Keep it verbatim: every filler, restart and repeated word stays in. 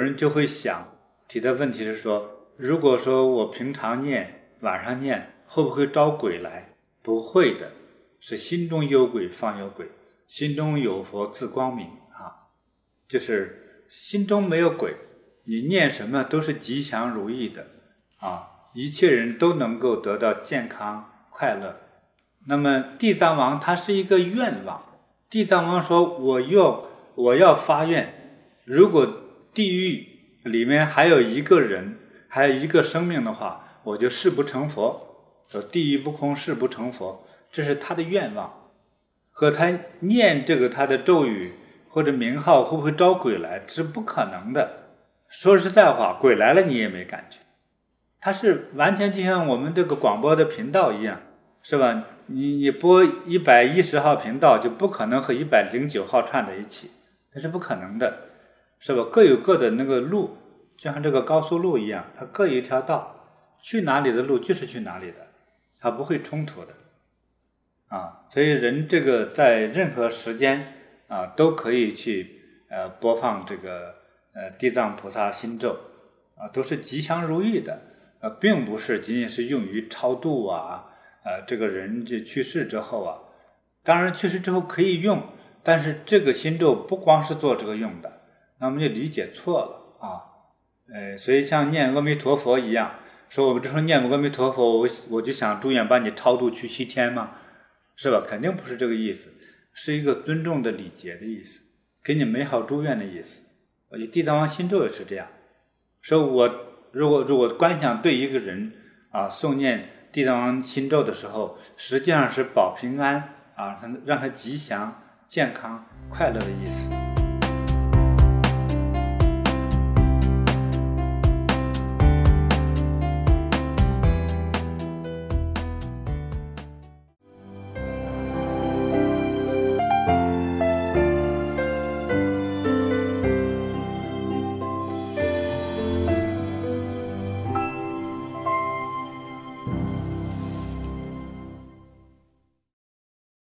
人就会想提的问题是说，如果说我平常念晚上念会不会招鬼来？不会的，是心中有鬼方有鬼，心中有佛自光明啊，就是心中没有鬼，你念什么都是吉祥如意的啊，一切人都能够得到健康快乐。那么地藏王他是一个愿望，地藏王说我要我要发愿，如果地狱里面还有一个人还有一个生命的话，我就誓不成佛，说地狱不空誓不成佛，这是他的愿望。和他念这个他的咒语或者名号会不会招鬼来，这是不可能的。说实在话，鬼来了你也没感觉，它是完全就像我们这个广播的频道一样，是吧？你你播一百一十号频道就不可能和一百零九号串在一起，那是不可能的，是吧？各有各的那个路，就像这个高速路一样，它各有一条道，去哪里的路就是去哪里的，它不会冲突的啊。所以人这个在任何时间啊都可以去呃播放这个呃地藏菩萨心咒啊，都是吉祥如意的，呃，并不是仅仅是用于超度啊。呃，这个人就去世之后啊，当然去世之后可以用，但是这个心咒不光是做这个用的，那我们就理解错了啊。呃，所以像念阿弥陀佛一样，说我们这时候念阿弥陀佛，我我就想祝愿把你超度去西天吗？是吧？肯定不是这个意思，是一个尊重的礼节的意思，给你美好祝愿的意思。我觉得地藏王心咒也是这样，说我如果如果观想对一个人啊诵念地藏王心咒的时候，实际上是保平安啊，让他吉祥、健康、快乐的意思。